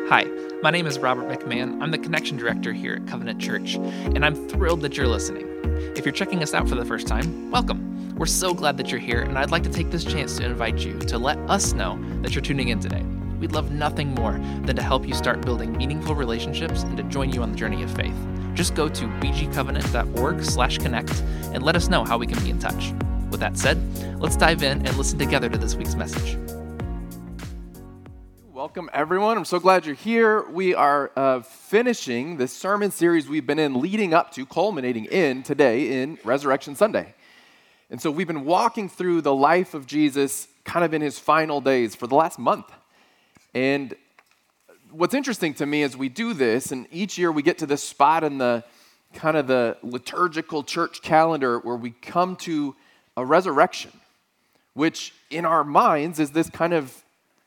Hi, my name is Robert McMahon. I'm the Connection Director here at Covenant Church, and I'm thrilled that you're listening. If you're checking us out for the first time, welcome. We're so glad that you're here, and I'd like to take this chance to invite you to let us know that you're tuning in today. We'd love nothing more than to help you start building meaningful relationships and to join you on the journey of faith. Just go to bgcovenant.org/connect and let us know how we can be in touch. With that said, let's dive in and listen together to this week's message. Welcome, everyone. I'm so glad you're here. We are finishing this sermon series we've been in leading up to, culminating in today in Resurrection Sunday. And so we've been walking through the life of Jesus kind of in his final days for the last month. And what's interesting to me is we do this, and each year we get to this spot in the kind of the liturgical church calendar where we come to a resurrection, which in our minds is this kind of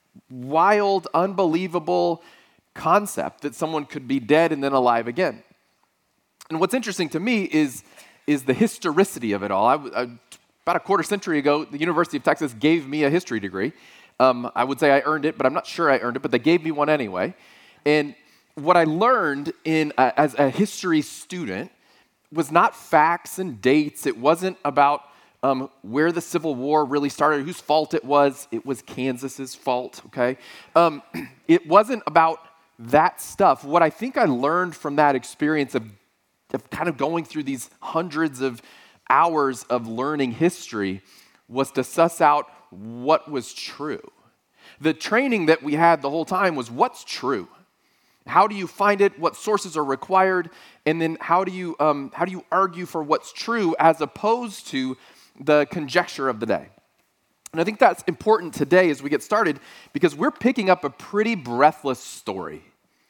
wild, unbelievable concept that someone could be dead and then alive again. And what's interesting to me is the historicity of it all. About a quarter century ago, the University of Texas gave me a history degree. I would say I earned it, but I'm not sure I earned it, but they gave me one anyway. And what I learned as a history student was not facts and dates. It wasn't about where the Civil War really started, whose fault it was. It was Kansas's fault, okay? It wasn't about that stuff. What I think I learned from that experience of kind of going through these hundreds of hours of learning history was to suss out what was true. The training that we had the whole time was what's true. How do you find it? What sources are required? And then how do you argue for what's true as opposed to the conjecture of the day? And I think that's important today as we get started because we're picking up a pretty breathless story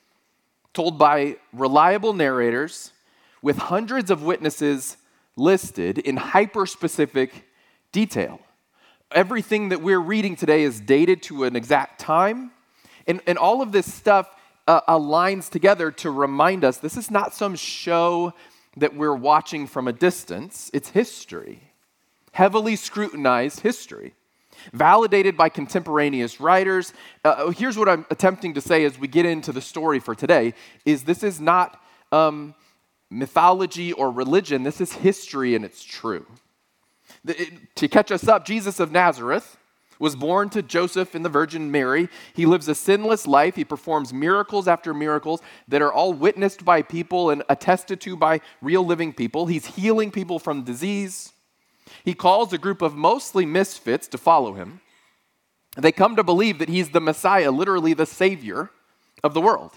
told by reliable narrators with hundreds of witnesses listed in hyper-specific detail. Everything that we're reading today is dated to an exact time, and all of this stuff aligns together to remind us this is not some show that we're watching from a distance. It's history. Heavily scrutinized history, validated by contemporaneous writers. Here's what I'm attempting to say as we get into the story for today, is this is not mythology or religion. This is history, and it's true. To catch us up, Jesus of Nazareth was born to Joseph and the Virgin Mary. He lives a sinless life. He performs miracles after miracles that are all witnessed by people and attested to by real living people. He's healing people from disease. He calls a group of mostly misfits to follow him. They come to believe that he's the Messiah, literally the Savior of the world.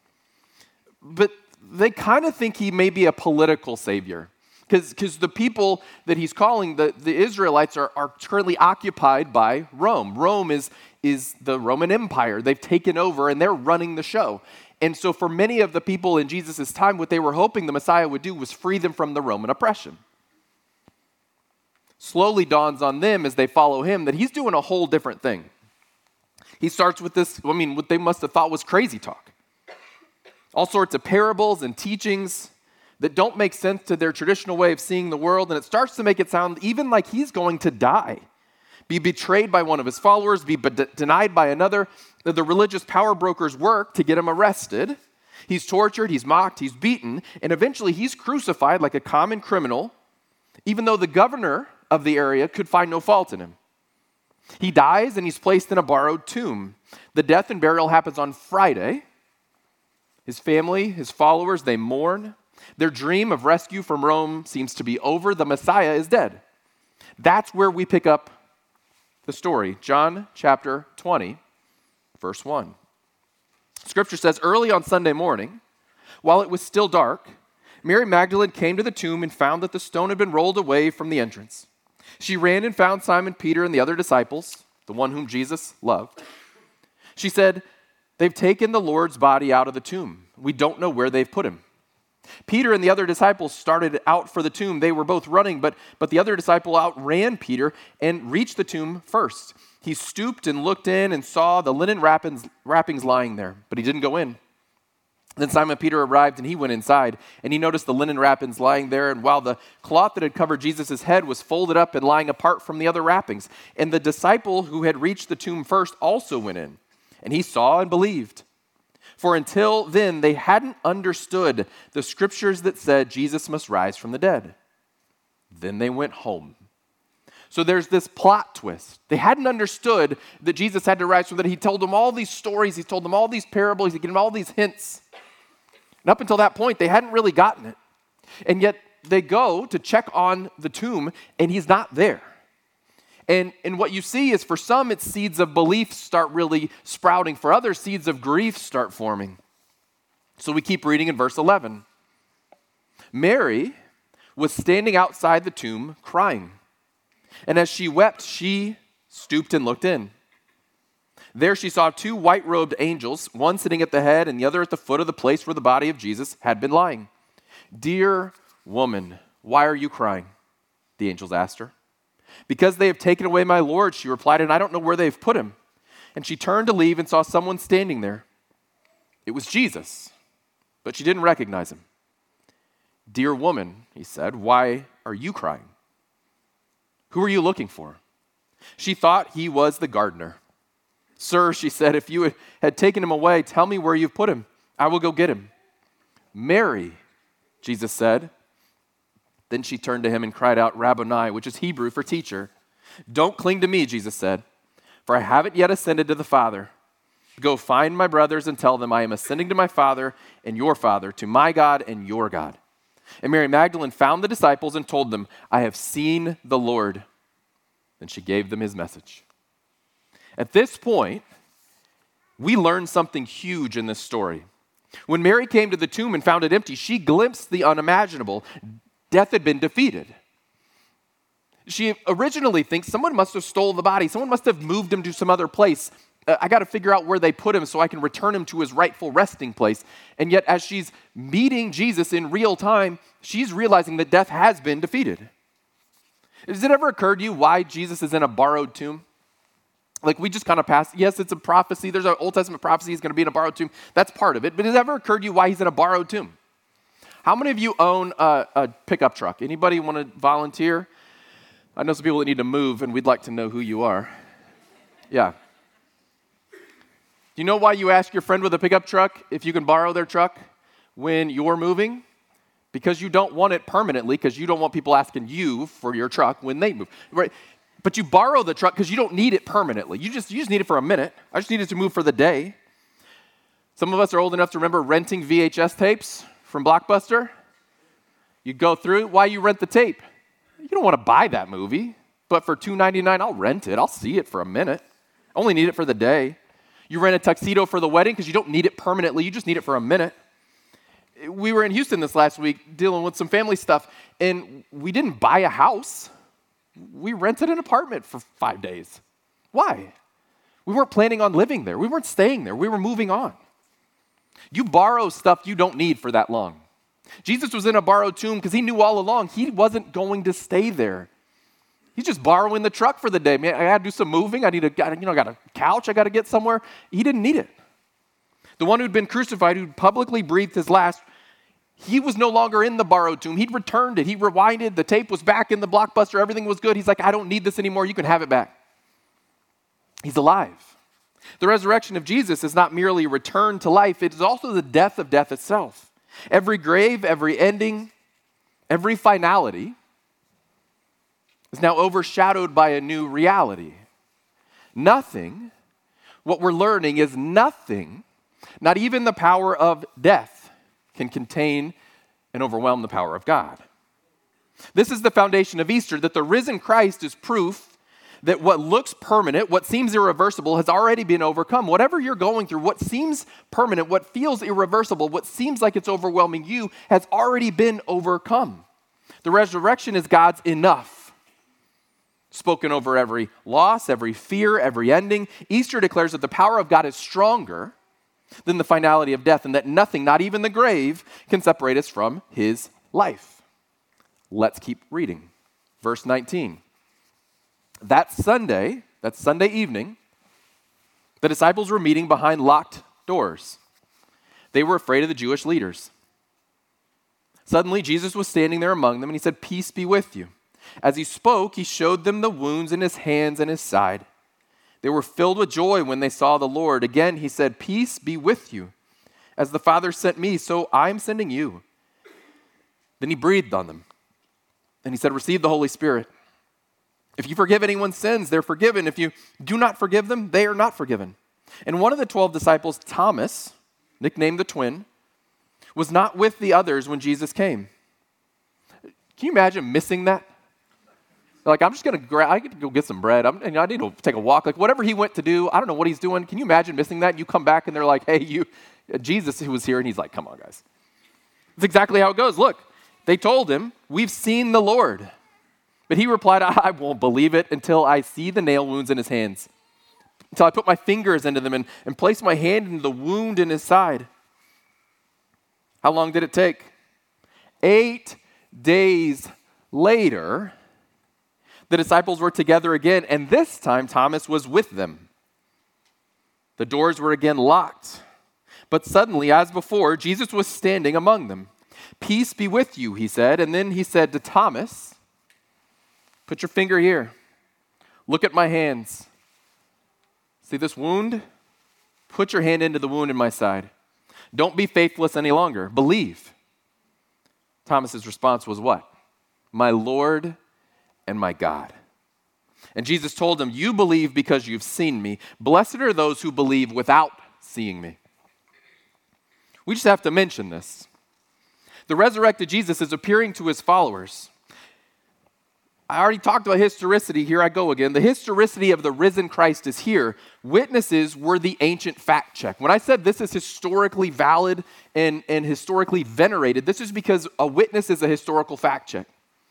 But they kind of think he may be a political savior because the people that he's calling, the Israelites, are currently occupied by Rome. Rome is the Roman Empire. They've taken over and they're running the show. And so for many of the people in Jesus' time, what they were hoping the Messiah would do was free them from the Roman oppression. Slowly dawns on them as they follow him that he's doing a whole different thing. He starts with this, what they must have thought was crazy talk. All sorts of parables and teachings that don't make sense to their traditional way of seeing the world, and it starts to make it sound even like he's going to die, be betrayed by one of his followers, be denied by another. The religious power brokers work to get him arrested. He's tortured, he's mocked, he's beaten, and eventually he's crucified like a common criminal, even though the governor of the area could find no fault in him. He dies and he's placed in a borrowed tomb. The death and burial happens on Friday. His family, his followers, they mourn. Their dream of rescue from Rome seems to be over. The Messiah is dead. That's where we pick up the story. John chapter 20, verse 1. Scripture says, early on Sunday morning, while it was still dark, Mary Magdalene came to the tomb and found that the stone had been rolled away from the entrance. She ran and found Simon Peter and the other disciples, the one whom Jesus loved. She said, they've taken the Lord's body out of the tomb. We don't know where they've put him. Peter and the other disciples started out for the tomb. They were both running, but the other disciple outran Peter and reached the tomb first. He stooped and looked in and saw the linen wrappings lying there, but he didn't go in. Then Simon Peter arrived, and he went inside, and he noticed the linen wrappings lying there, and while the cloth that had covered Jesus' head was folded up and lying apart from the other wrappings. And the disciple who had reached the tomb first also went in, and he saw and believed. For until then, they hadn't understood the scriptures that said Jesus must rise from the dead. Then they went home. So there's this plot twist. They hadn't understood that Jesus had to rise from the dead. He told them all these stories. He told them all these parables. He gave them all these hints. And up until that point, they hadn't really gotten it. And yet they go to check on the tomb, and he's not there. And what you see is for some, it's seeds of belief start really sprouting. For others, seeds of grief start forming. So we keep reading in verse 11. Mary was standing outside the tomb crying. And as she wept, she stooped and looked in. There she saw two white-robed angels, one sitting at the head and the other at the foot of the place where the body of Jesus had been lying. "Dear woman, why are you crying?" the angels asked her. "Because they have taken away my Lord," she replied, "and I don't know where they've put him." And she turned to leave and saw someone standing there. It was Jesus, but she didn't recognize him. "Dear woman," he said, "why are you crying? Who are you looking for?" She thought he was the gardener. "Sir," she said, "if you had taken him away, tell me where you've put him. I will go get him." "Mary," Jesus said. Then she turned to him and cried out, "Rabboni," which is Hebrew for teacher. "Don't cling to me," Jesus said, "for I haven't yet ascended to the Father. Go find my brothers and tell them I am ascending to my Father and your Father, to my God and your God." And Mary Magdalene found the disciples and told them, "I have seen the Lord." Then she gave them his message. At this point, we learn something huge in this story. When Mary came to the tomb and found it empty, she glimpsed the unimaginable. Death had been defeated. She originally thinks someone must have stole the body. Someone must have moved him to some other place. I got to figure out where they put him so I can return him to his rightful resting place. And yet, as she's meeting Jesus in real time, she's realizing that death has been defeated. Has it ever occurred to you why Jesus is in a borrowed tomb? Like we just kind of passed, yes, it's a prophecy. There's an Old Testament prophecy he's going to be in a borrowed tomb. That's part of it. But has it ever occurred to you why he's in a borrowed tomb? How many of you own a pickup truck? Anybody want to volunteer? I know some people that need to move, and we'd like to know who you are. Yeah. Do you know why you ask your friend with a pickup truck if you can borrow their truck when you're moving? Because you don't want it permanently, because you don't want people asking you for your truck when they move. Right? But you borrow the truck because you don't need it permanently. You just need it for a minute. I just need it to move for the day. Some of us are old enough to remember renting VHS tapes from Blockbuster. You go through, why you rent the tape? You don't want to buy that movie, but for $2.99, I'll rent it. I'll see it for a minute. I only need it for the day. You rent a tuxedo for the wedding because you don't need it permanently. You just need it for a minute. We were in Houston this last week dealing with some family stuff, and we didn't buy a house. We rented an apartment for 5 days. Why? We weren't planning on living there. We weren't staying there. We were moving on. You borrow stuff you don't need for that long. Jesus was in a borrowed tomb because he knew all along he wasn't going to stay there. He's just borrowing the truck for the day. Man, I got to do some moving. I got a couch. I got to get somewhere. He didn't need it. The one who'd been crucified, who publicly breathed his last, he was no longer in the borrowed tomb. He'd returned it. He rewinded. The tape was back in the Blockbuster. Everything was good. He's like, I don't need this anymore. You can have it back. He's alive. The resurrection of Jesus is not merely a return to life. It is also the death of death itself. Every grave, every ending, every finality is now overshadowed by a new reality. Nothing, what we're learning is nothing, not even the power of death, can contain and overwhelm the power of God. This is the foundation of Easter, that the risen Christ is proof that what looks permanent, what seems irreversible, has already been overcome. Whatever you're going through, what seems permanent, what feels irreversible, what seems like it's overwhelming you, has already been overcome. The resurrection is God's enough, spoken over every loss, every fear, every ending. Easter declares that the power of God is stronger than the finality of death, and that nothing, not even the grave, can separate us from his life. Let's keep reading. Verse 19. That Sunday evening, the disciples were meeting behind locked doors. They were afraid of the Jewish leaders. Suddenly, Jesus was standing there among them, and he said, "Peace be with you." As he spoke, he showed them the wounds in his hands and his side. They were filled with joy when they saw the Lord. Again, he said, "Peace be with you." As the Father sent me, so I'm sending you." Then he breathed on them, and he said, "Receive the Holy Spirit. If you forgive anyone's sins, they're forgiven. If you do not forgive them, they are not forgiven." And one of the 12 disciples, Thomas, nicknamed the twin, was not with the others when Jesus came. Can you imagine missing that? Like, I'm just going to I get to go get some bread. And I need to take a walk. Like, whatever he went to do, I don't know what he's doing. Can you imagine missing that? You come back and they're like, "Hey, Jesus who was here," and he's like, "Come on, guys." That's exactly how it goes. Look, they told him, "We've seen the Lord." But he replied, "I won't believe it until I see the nail wounds in his hands, until I put my fingers into them and place my hand into the wound in his side." How long did it take? 8 days later, the disciples were together again, and this time Thomas was with them. The doors were again locked, but suddenly, as before, Jesus was standing among them. "Peace be with you," he said, and then he said to Thomas, "Put your finger here. Look at my hands. See this wound? Put your hand into the wound in my side. Don't be faithless any longer. Believe." Thomas's response was what? "My Lord and my God." And Jesus told him, "You believe because you've seen me. Blessed are those who believe without seeing me." We just have to mention this. The resurrected Jesus is appearing to his followers. I already talked about historicity. Here I go again. The historicity of the risen Christ is here. Witnesses were the ancient fact check. When I said this is historically valid and historically venerated, this is because a witness is a historical fact check.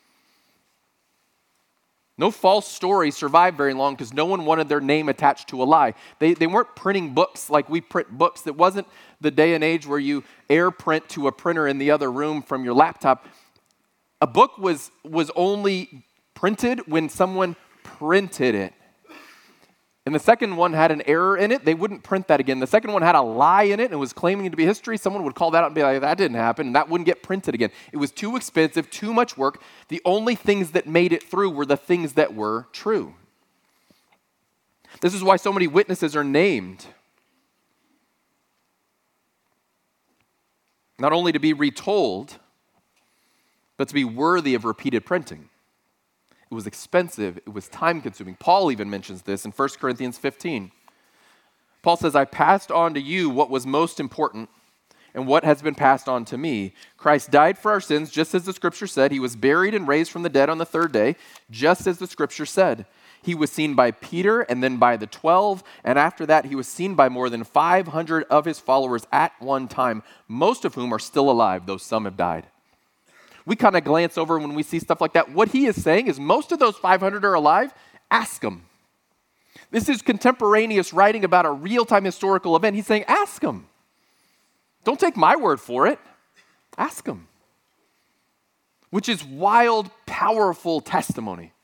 No false story survived very long because no one wanted their name attached to a lie. They weren't printing books like we print books. It wasn't the day and age where you air print to a printer in the other room from your laptop. A book was only printed when someone printed it. And the second one had an error in it, they wouldn't print that again. The second one had a lie in it and was claiming to be history. Someone would call that out and be like, "That didn't happen," and that wouldn't get printed again. It was too expensive, too much work. The only things that made it through were the things that were true. This is why so many witnesses are named. Not only to be retold, but to be worthy of repeated printing. It was expensive. It was time-consuming. Paul even mentions this in 1 Corinthians 15. Paul says, "I passed on to you what was most important and what has been passed on to me. Christ died for our sins, just as the Scripture said. He was buried and raised from the dead on the third day, just as the Scripture said. He was seen by Peter and then by the 12, and after that he was seen by more than 500 of his followers at one time, most of whom are still alive, though some have died." We kind of glance over when we see stuff like that. What he is saying is most of those 500 are alive. Ask them. This is contemporaneous writing about a real-time historical event. He's saying, ask them. Don't take my word for it. Ask them. Which is wild, powerful testimony.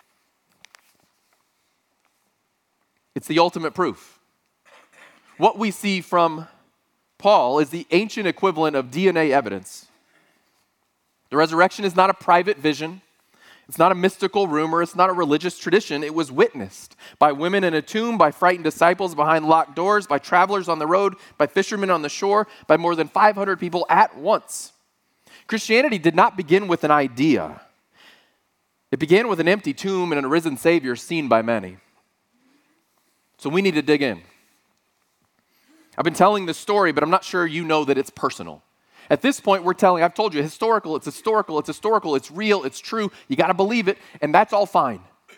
It's the ultimate proof. What we see from Paul is the ancient equivalent of DNA evidence. The resurrection is not a private vision. It's not a mystical rumor. It's not a religious tradition. It was witnessed by women in a tomb, by frightened disciples behind locked doors, by travelers on the road, by fishermen on the shore, by more than 500 people at once. Christianity did not begin with an idea. It began with an empty tomb and a risen Savior seen by many. So we need to dig in. I've been telling this story, but I'm not sure you know that it's personal. At this point, I've told you, it's historical, it's real, it's true, you got to believe it, and that's all fine.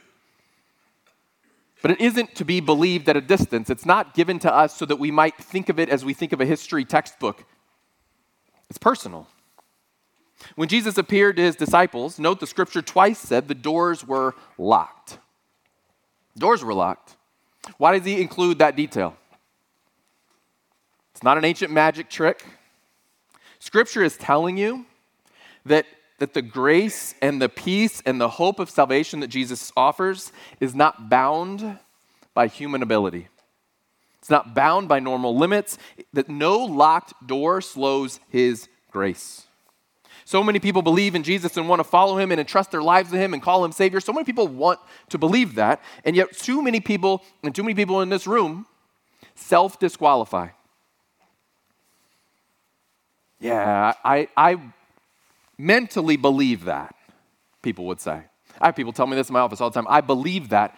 But it isn't to be believed at a distance. It's not given to us so that we might think of it as we think of a history textbook. It's personal. When Jesus appeared to his disciples, note the scripture twice said the doors were locked. Doors were locked. Why does he include that detail? It's not an ancient magic trick. Scripture is telling you that the grace and the peace and the hope of salvation that Jesus offers is not bound by human ability. It's not bound by normal limits, that no locked door slows his grace. So many people believe in Jesus and want to follow him and entrust their lives to him and call him Savior. So many people want to believe that, and yet too many people in this room self-disqualify. Yeah, I mentally believe that, people would say. I have people tell me this in my office all the time. I believe that,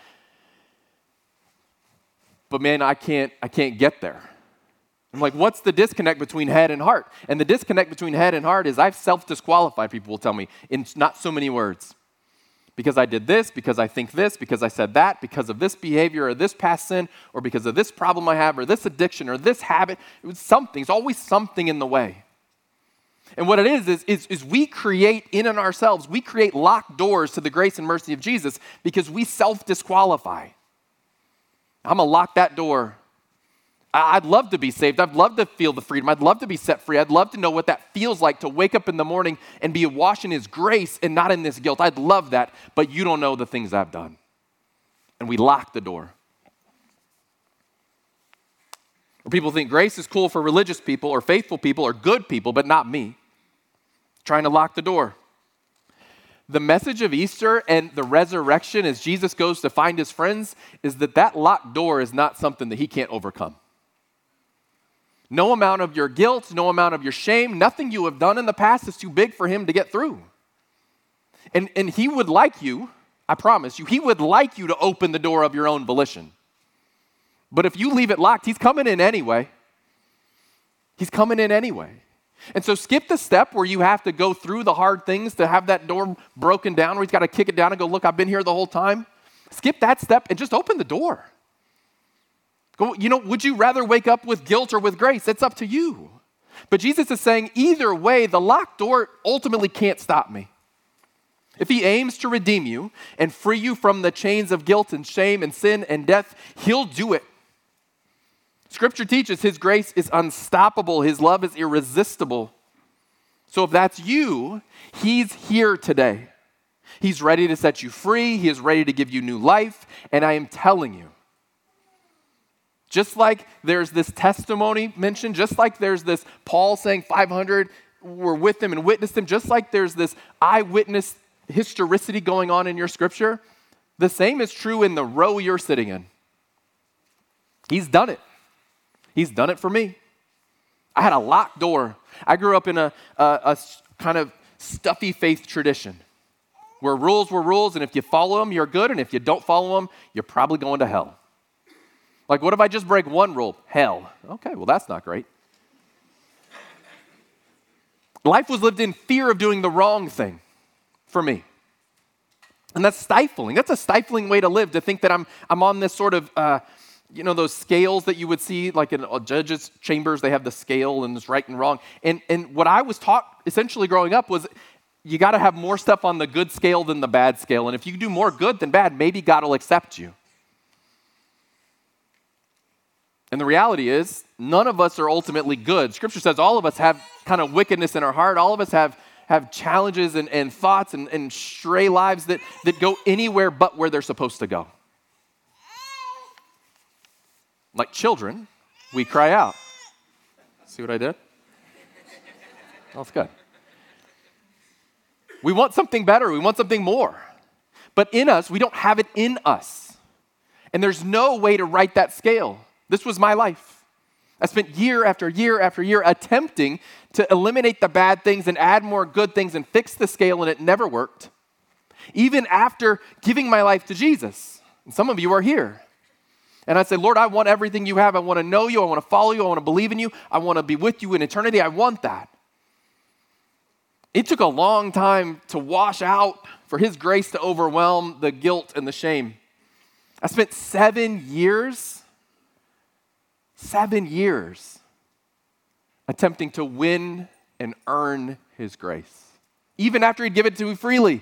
but man, I can't get there. I'm like, what's the disconnect between head and heart? And the disconnect between head and heart is I've self-disqualified, people will tell me, in not so many words. Because I did this, because I think this, because I said that, because of this behavior or this past sin, or because of this problem I have, or this addiction, or this habit. It was something. It's always something in the way. And what it is we create in and ourselves, we create locked doors to the grace and mercy of Jesus because we self-disqualify. I'm going to lock that door. I'd love to be saved. I'd love to feel the freedom. I'd love to be set free. I'd love to know what that feels like to wake up in the morning and be washed in His grace and not in this guilt. I'd love that, but you don't know the things I've done. And we lock the door. Or people think grace is cool for religious people or faithful people or good people, but not me. Trying to lock the door. The message of Easter and the resurrection as Jesus goes to find His friends is that locked door is not something that He can't overcome. No amount of your guilt, no amount of your shame, nothing you have done in the past is too big for Him to get through. And He would like you, I promise you, He would like you to open the door of your own volition. But if you leave it locked, He's coming in anyway. He's coming in anyway. And so skip the step where you have to go through the hard things to have that door broken down, where He's got to kick it down and go, look, I've been here the whole time. Skip that step and just open the door. Go, would you rather wake up with guilt or with grace? It's up to you. But Jesus is saying either way, the locked door ultimately can't stop me. If He aims to redeem you and free you from the chains of guilt and shame and sin and death, He'll do it. Scripture teaches His grace is unstoppable. His love is irresistible. So if that's you, He's here today. He's ready to set you free. He is ready to give you new life. And I am telling you, just like there's this testimony mentioned, just like there's this Paul saying 500 were with Him and witnessed Him, just like there's this eyewitness historicity going on in your scripture, the same is true in the row you're sitting in. He's done it. He's done it for me. I had a locked door. I grew up in a kind of stuffy faith tradition where rules were rules, and if you follow them, you're good, and if you don't follow them, you're probably going to hell. Like, what if I just break one rule? Hell. Okay, well, that's not great. Life was lived in fear of doing the wrong thing for me. And that's stifling. That's a stifling way to live, to think that I'm on this sort of, those scales that you would see, like in judges' chambers, they have the scale and it's right and wrong. And what I was taught essentially growing up was you got to have more stuff on the good scale than the bad scale. And if you do more good than bad, maybe God will accept you. And the reality is, none of us are ultimately good. Scripture says all of us have kind of wickedness in our heart. All of us have challenges and thoughts and stray lives that go anywhere but where they're supposed to go. Like children, we cry out. See what I did? That's good. We want something better. We want something more. But in us, we don't have it in us. And there's no way to right that scale. This was my life. I spent year after year after year attempting to eliminate the bad things and add more good things and fix the scale, and it never worked. Even after giving my life to Jesus. And some of you are here. And I say, Lord, I want everything you have. I want to know you. I want to follow you. I want to believe in you. I want to be with you in eternity. I want that. It took a long time to wash out, for His grace to overwhelm the guilt and the shame. I spent 7 years attempting to win and earn His grace, even after He'd give it to me freely.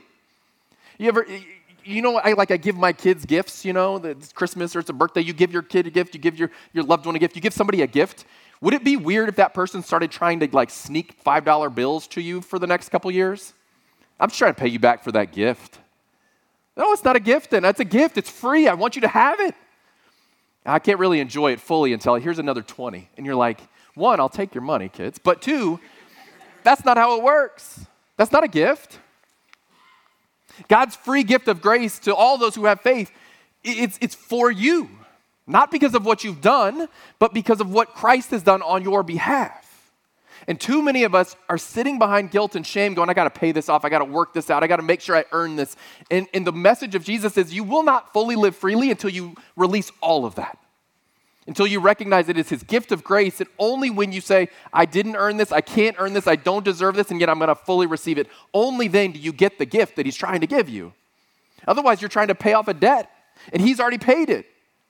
I give my kids gifts, it's Christmas or it's a birthday, you give your kid a gift, you give your loved one a gift, you give somebody a gift. Would it be weird if that person started trying to sneak $5 bills to you for the next couple years? I'm just trying to pay you back for that gift. No, it's not a gift then. That's a gift. It's free. I want you to have it. I can't really enjoy it fully until here's another 20. And you're like, 1, I'll take your money, kids. But 2, that's not how it works. That's not a gift. God's free gift of grace to all those who have faith, it's for you. Not because of what you've done, but because of what Christ has done on your behalf. And too many of us are sitting behind guilt and shame going, I got to pay this off. I got to work this out. I got to make sure I earn this. And the message of Jesus is you will not fully live freely until you release all of that. Until you recognize it is his gift of grace. And only when you say, I didn't earn this, I can't earn this, I don't deserve this, and yet I'm going to fully receive it. Only then do you get the gift that he's trying to give you. Otherwise, you're trying to pay off a debt, and he's already paid it.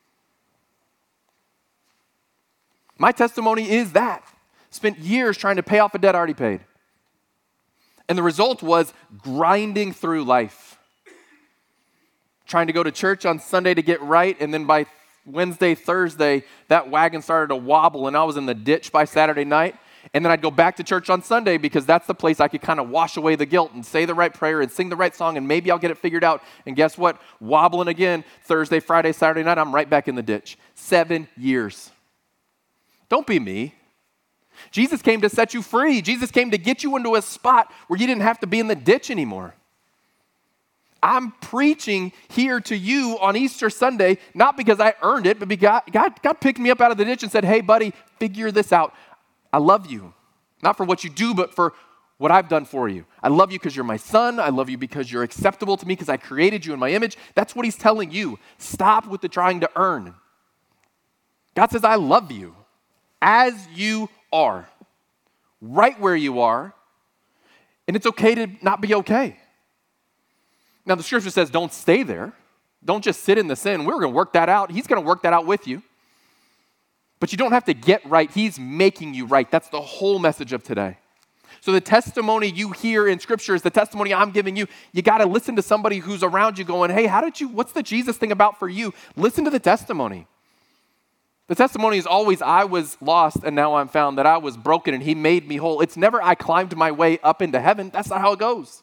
My testimony is that. Spent years trying to pay off a debt already paid. And the result was grinding through life. Trying to go to church on Sunday to get right, and then by Wednesday, Thursday, that wagon started to wobble, and I was in the ditch by Saturday night. And then I'd go back to church on Sunday because that's the place I could kind of wash away the guilt and say the right prayer and sing the right song, and maybe I'll get it figured out. And guess what? Wobbling again, Thursday, Friday, Saturday night, I'm right back in the ditch. 7 years. Don't be me. Jesus came to set you free. Jesus came to get you into a spot where you didn't have to be in the ditch anymore. I'm preaching here to you on Easter Sunday, not because I earned it, but because God picked me up out of the ditch and said, hey, buddy, figure this out. I love you, not for what you do, but for what I've done for you. I love you because you're my son. I love you because you're acceptable to me because I created you in my image. That's what he's telling you. Stop with the trying to earn. God says, I love you as you are, right where you are, and it's okay to not be okay. Now, the scripture says don't stay there. Don't just sit in the sin. We're going to work that out. He's going to work that out with you. But you don't have to get right. He's making you right. That's the whole message of today. So the testimony you hear in scripture is the testimony I'm giving you. You got to listen to somebody who's around you going, hey, what's the Jesus thing about for you? Listen to the testimony. The testimony is always, I was lost and now I'm found, that I was broken and he made me whole. It's never, I climbed my way up into heaven. That's not how it goes.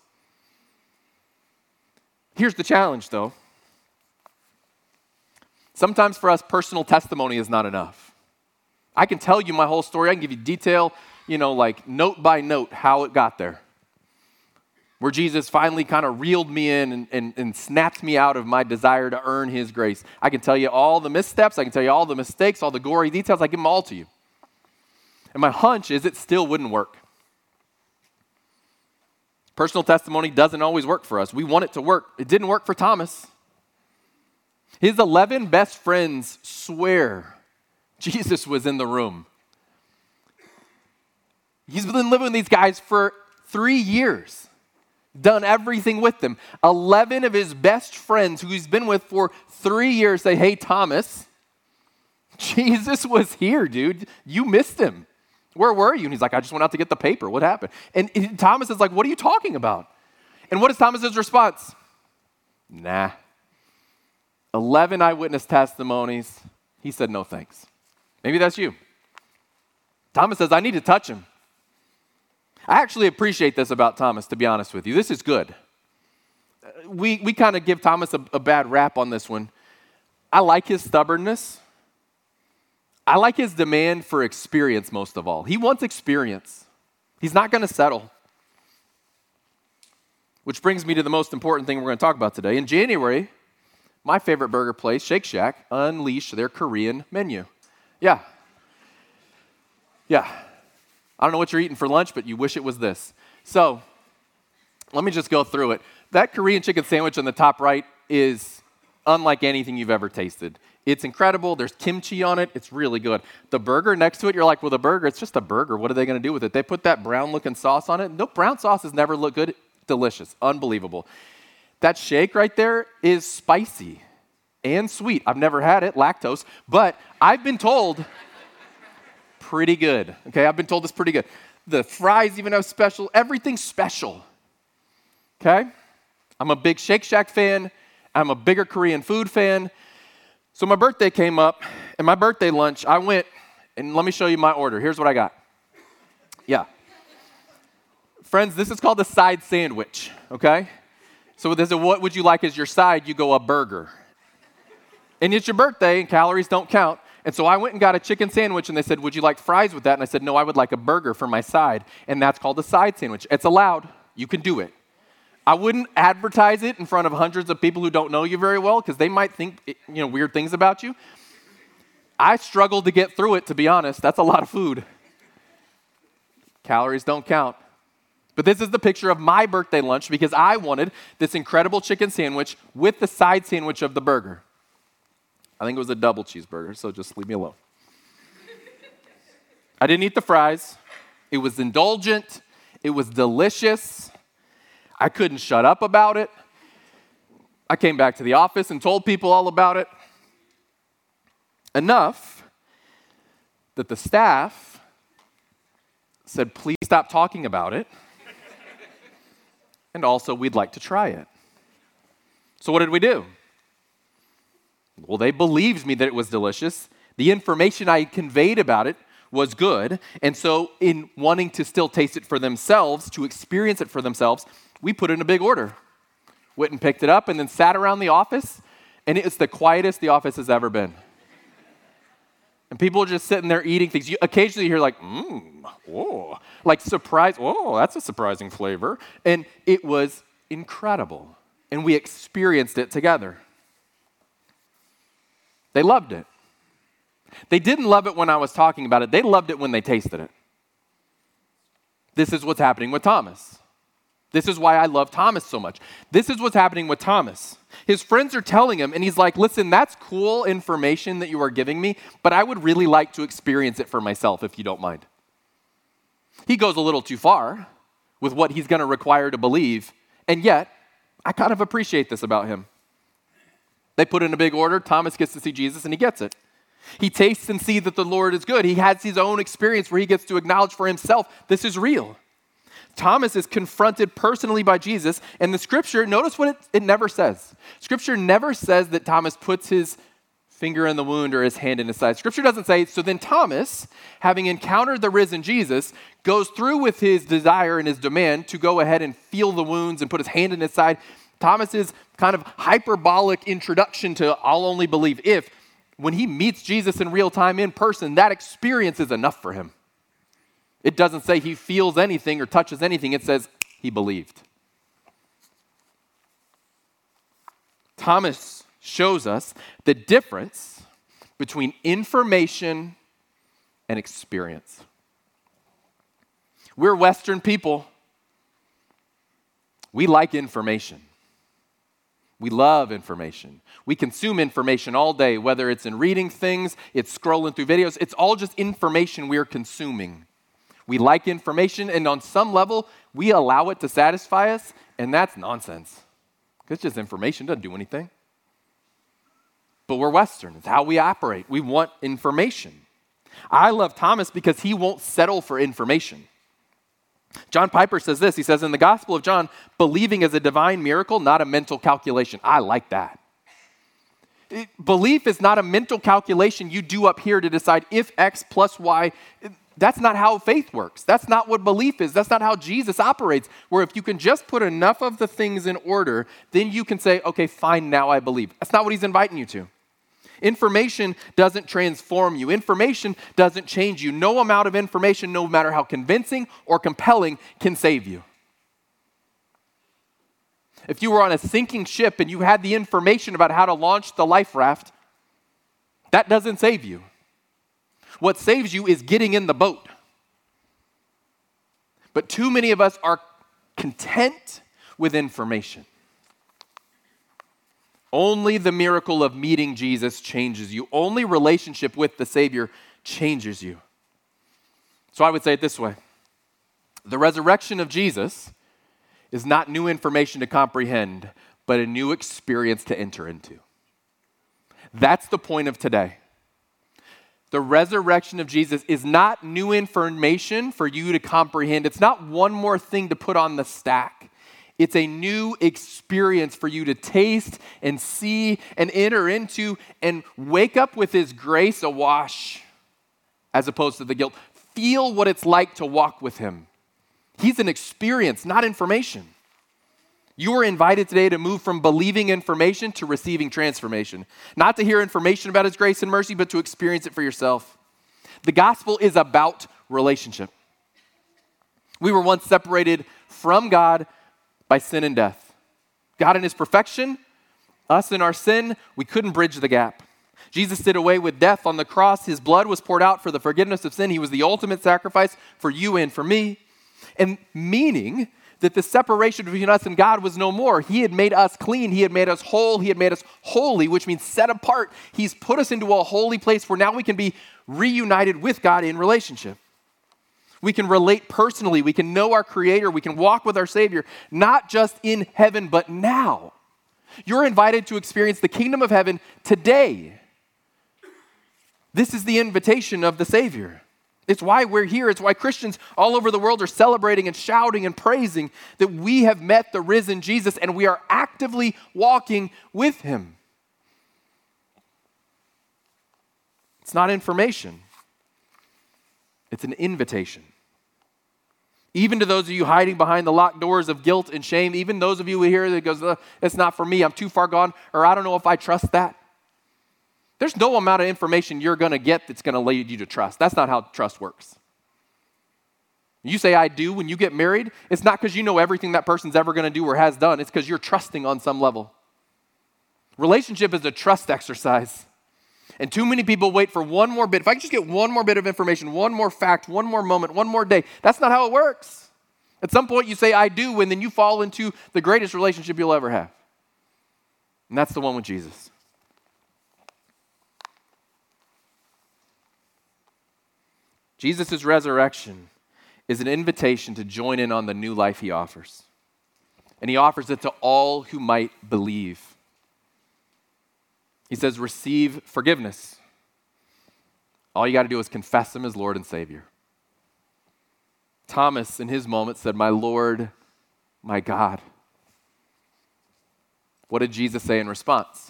Here's the challenge, though. Sometimes for us, personal testimony is not enough. I can tell you my whole story. I can give you detail, like note by note how it got there. Where Jesus finally kind of reeled me in and snapped me out of my desire to earn his grace. I can tell you all the missteps. I can tell you all the mistakes, all the gory details. I give them all to you. And my hunch is it still wouldn't work. Personal testimony doesn't always work for us. We want it to work. It didn't work for Thomas. His 11 best friends swear Jesus was in the room. He's been living with these guys for 3 years. Done everything with them. 11 of his best friends who he's been with for 3 years say, hey, Thomas, Jesus was here, dude. You missed him. Where were you? And he's like, I just went out to get the paper. What happened? And Thomas is like, what are you talking about? And what is Thomas's response? Nah. 11 eyewitness testimonies. He said, no thanks. Maybe that's you. Thomas says, I need to touch him. I actually appreciate this about Thomas, to be honest with you. This is good. We kind of give Thomas a bad rap on this one. I like his stubbornness. I like his demand for experience most of all. He wants experience. He's not going to settle. Which brings me to the most important thing we're going to talk about today. In January, my favorite burger place, Shake Shack, unleashed their Korean menu. Yeah. I don't know what you're eating for lunch, but you wish it was this. So let me just go through it. That Korean chicken sandwich on the top right is unlike anything you've ever tasted. It's incredible. There's kimchi on it. It's really good. The burger next to it, you're like, well, the burger, it's just a burger. What are they going to do with it? They put that brown-looking sauce on it. No, brown sauces never look good. Delicious. Unbelievable. That shake right there is spicy and sweet. I've never had it, lactose, but I've been told pretty good. Okay, I've been told it's pretty good. The fries even have special, everything's special. Okay? I'm a big Shake Shack fan. I'm a bigger Korean food fan. So my birthday came up, and my birthday lunch, I went, and let me show you my order. Here's what I got. Yeah. Friends, this is called a side sandwich, okay? So there's a what would you like as your side, you go a burger. And it's your birthday, and calories don't count. And so I went and got a chicken sandwich, and they said, would you like fries with that? And I said, no, I would like a burger for my side. And that's called a side sandwich. It's allowed. You can do it. I wouldn't advertise it in front of hundreds of people who don't know you very well because they might think weird things about you. I struggled to get through it, to be honest. That's a lot of food. Calories don't count. But this is the picture of my birthday lunch because I wanted this incredible chicken sandwich with the side sandwich of the burger. I think it was a double cheeseburger, so just leave me alone. I didn't eat the fries. It was indulgent. It was delicious. I couldn't shut up about it. I came back to the office and told people all about it. Enough that the staff said, please stop talking about it. And also, we'd like to try it. So what did we do? Well, they believed me that it was delicious. The information I conveyed about it was good. And so in wanting to still taste it for themselves, to experience it for themselves, we put in a big order. Went and picked it up and then sat around the office, and it's the quietest the office has ever been. And people are just sitting there eating things. Occasionally you hear like, oh, like surprise, oh, that's a surprising flavor. And it was incredible. And we experienced it together. They loved it. They didn't love it when I was talking about it. They loved it when they tasted it. This is what's happening with Thomas. This is why I love Thomas so much. This is what's happening with Thomas. His friends are telling him, and he's like, listen, that's cool information that you are giving me, but I would really like to experience it for myself if you don't mind. He goes a little too far with what he's going to require to believe, and yet, I kind of appreciate this about him. They put in a big order. Thomas gets to see Jesus, and he gets it. He tastes and sees that the Lord is good. He has his own experience where he gets to acknowledge for himself, this is real. Thomas is confronted personally by Jesus, and the scripture, notice what it never says. Scripture never says that Thomas puts his finger in the wound or his hand in his side. Scripture doesn't say, so then Thomas, having encountered the risen Jesus, goes through with his desire and his demand to go ahead and feel the wounds and put his hand in his side. Thomas's kind of hyperbolic introduction to I'll only believe if, when he meets Jesus in real time in person, that experience is enough for him. It doesn't say he feels anything or touches anything. It says he believed. Thomas shows us the difference between information and experience. We're Western people. We like information. We love information. We consume information all day, whether it's in reading things, it's scrolling through videos. It's all just information we're consuming. We like information, and on some level, we allow it to satisfy us, and that's nonsense. It's just information, doesn't do anything. But we're Western. It's how we operate. We want information. I love Thomas because he won't settle for information. John Piper says this. He says, in the Gospel of John, believing is a divine miracle, not a mental calculation. I like that. Belief is not a mental calculation you do up here to decide if X plus Y. That's not how faith works. That's not what belief is. That's not how Jesus operates, where if you can just put enough of the things in order, then you can say, okay, fine, now I believe. That's not what he's inviting you to. Information doesn't transform you. Information doesn't change you. No amount of information, no matter how convincing or compelling, can save you. If you were on a sinking ship and you had the information about how to launch the life raft, that doesn't save you. What saves you is getting in the boat. But too many of us are content with information. Only the miracle of meeting Jesus changes you. Only relationship with the Savior changes you. So I would say it this way. The resurrection of Jesus is not new information to comprehend, but a new experience to enter into. That's the point of today. The resurrection of Jesus is not new information for you to comprehend. It's not one more thing to put on the stack. It's a new experience for you to taste and see and enter into and wake up with His grace awash as opposed to the guilt. Feel what it's like to walk with Him. He's an experience, not information. You are invited today to move from believing information to receiving transformation. Not to hear information about His grace and mercy, but to experience it for yourself. The gospel is about relationship. We were once separated from God by sin and death. God in His perfection, us in our sin, we couldn't bridge the gap. Jesus did away with death on the cross. His blood was poured out for the forgiveness of sin. He was the ultimate sacrifice for you and for me. And meaning that the separation between us and God was no more. He had made us clean. He had made us whole. He had made us holy, which means set apart. He's put us into a holy place where now we can be reunited with God in relationship. We can relate personally. We can know our Creator. We can walk with our Savior, not just in heaven, but now. You're invited to experience the kingdom of heaven today. This is the invitation of the Savior. It's why we're here. It's why Christians all over the world are celebrating and shouting and praising that we have met the risen Jesus and we are actively walking with him. It's not information. It's an invitation. Even to those of you hiding behind the locked doors of guilt and shame, even those of you who hear that goes, it's not for me, I'm too far gone, or I don't know if I trust that. There's no amount of information you're going to get that's going to lead you to trust. That's not how trust works. You say, I do, when you get married, it's not because you know everything that person's ever going to do or has done. It's because you're trusting on some level. Relationship is a trust exercise. And too many people wait for one more bit. If I can just get one more bit of information, one more fact, one more moment, one more day. That's not how it works. At some point you say, I do, and then you fall into the greatest relationship you'll ever have. And that's the one with Jesus. Jesus' resurrection is an invitation to join in on the new life he offers. And he offers it to all who might believe. He says, receive forgiveness. All you got to do is confess him as Lord and Savior. Thomas, in his moment, said, my Lord, my God. What did Jesus say in response?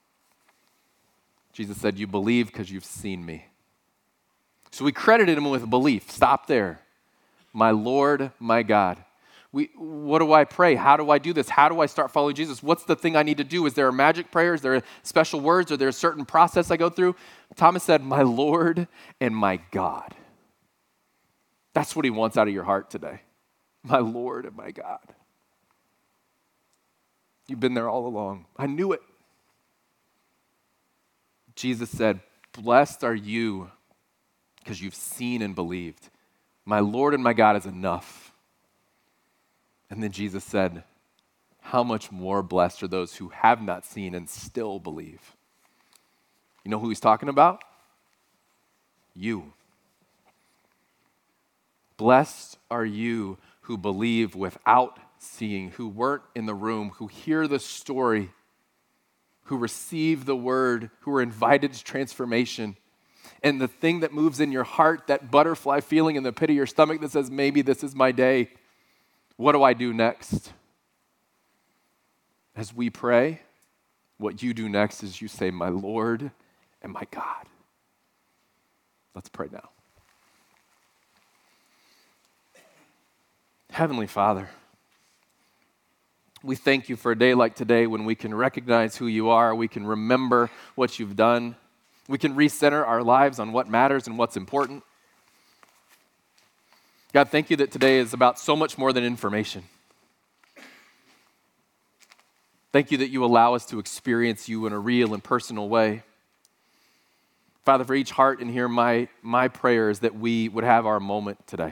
Jesus said, you believe because you've seen me. So we credited him with belief. Stop there. My Lord, my God. What do I pray? How do I do this? How do I start following Jesus? What's the thing I need to do? Is there a magic prayer? Is there special words? Are there a certain process I go through? Thomas said, my Lord and my God. That's what he wants out of your heart today. My Lord and my God. You've been there all along. I knew it. Jesus said, blessed are you because you've seen and believed. My Lord and my God is enough. And then Jesus said, how much more blessed are those who have not seen and still believe? You know who he's talking about? You. Blessed are you who believe without seeing, who weren't in the room, who hear the story, who receive the word, who are invited to transformation. And the thing that moves in your heart, that butterfly feeling in the pit of your stomach that says, maybe this is my day. What do I do next? As we pray, what you do next is you say, my Lord and my God. Let's pray now. Heavenly Father, we thank you for a day like today when we can recognize who you are, we can remember what you've done, we can recenter our lives on what matters and what's important. God, thank you that today is about so much more than information. Thank you that you allow us to experience you in a real and personal way. Father, for each heart in here, my prayer is that we would have our moment today.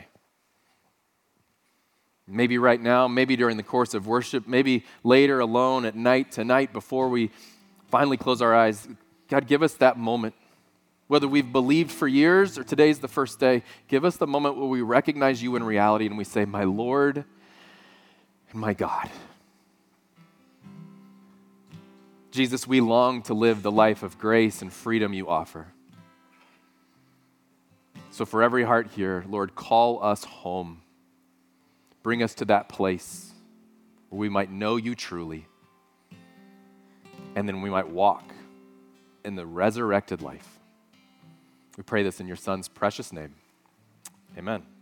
Maybe right now, maybe during the course of worship, maybe later alone at night, tonight, before we finally close our eyes. God, give us that moment. Whether we've believed for years or today's the first day, give us the moment where we recognize you in reality and we say, my Lord and my God. Jesus, we long to live the life of grace and freedom you offer. So for every heart here, Lord, call us home. Bring us to that place where we might know you truly, and then we might walk in the resurrected life. We pray this in your Son's precious name. Amen.